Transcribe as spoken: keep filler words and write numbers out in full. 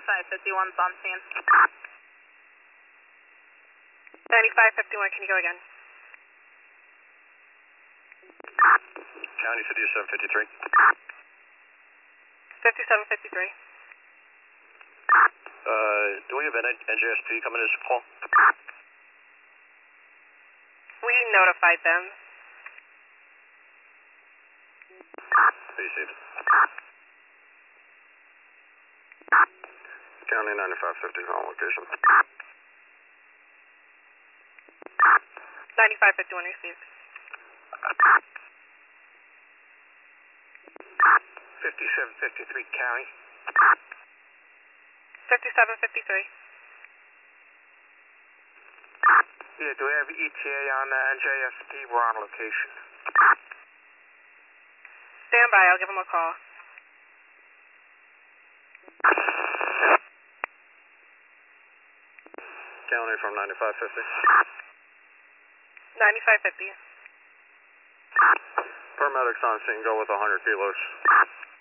ninety-five fifty-one's on scene. ninety-five fifty-one, can you go again? County fifty-seven fifty-three. fifty-seven fifty-three. Uh, do we have an N J S P coming to this call? We notified them. Received. County ninety-five fifty on location. ninety-five fifty-one received. fifty-seven fifty-three county. fifty-seven fifty-three. Yeah, do we have E T A on uh, N J S P? We're on location. Stand by, I'll give them a call. County from ninety-five fifty. ninety-five fifty. Paramedics on scene, go with one hundred kilos.